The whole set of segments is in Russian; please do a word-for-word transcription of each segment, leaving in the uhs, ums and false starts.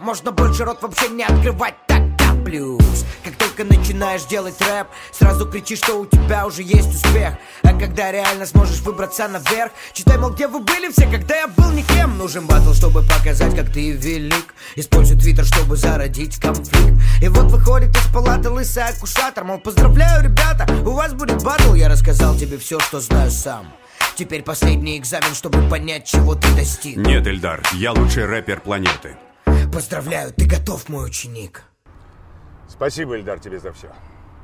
можно больше рот вообще не открывать. Так плюс, как только начинаешь делать рэп, сразу кричишь, что у тебя уже есть успех. А когда реально сможешь выбраться наверх, читай, мол, где вы были все, когда я был никем. Нужен батл, чтобы показать, как ты велик. Используй твиттер, чтобы зародить конфликт. И вот выходит из палаты лысый аккушатор, мол, поздравляю, ребята, у вас будет батл. Я рассказал тебе все, что знаю сам. Теперь последний экзамен, чтобы понять, чего ты достиг. Нет, Эльдар, я лучший рэпер планеты. Поздравляю, ты готов, мой ученик. Спасибо, Эльдар, тебе за все.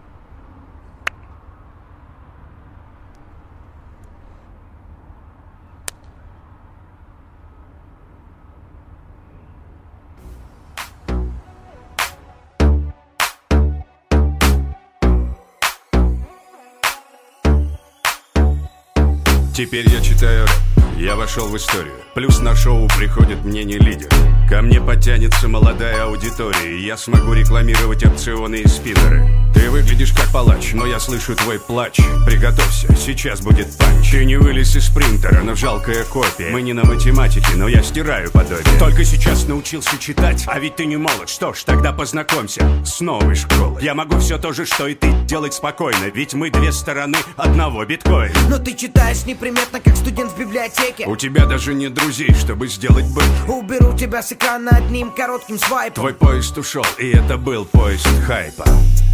Теперь я читаю рэп. Я вошел в историю. Плюс на шоу приходит мнение лидера. Ко мне подтянется молодая аудитория, и я смогу рекламировать опционы и спиннеры. Ты выглядишь как палач, но я слышу твой плач. Приготовься, сейчас будет панч. Ты не вылез из принтера, но жалкая копия. Мы не на математике, но я стираю подобие. Только сейчас научился читать, а ведь ты не молод. Что ж, тогда познакомься с новой школой. Я могу все то же, что и ты, делать спокойно, ведь мы две стороны одного биткоина. Но ты читаешь неприметно, как студент в библиотеке. У тебя даже нет друзей, чтобы сделать бэк. Уберу тебя с экрана одним коротким свайпом. Твой поезд ушел, и это был поезд хайпа.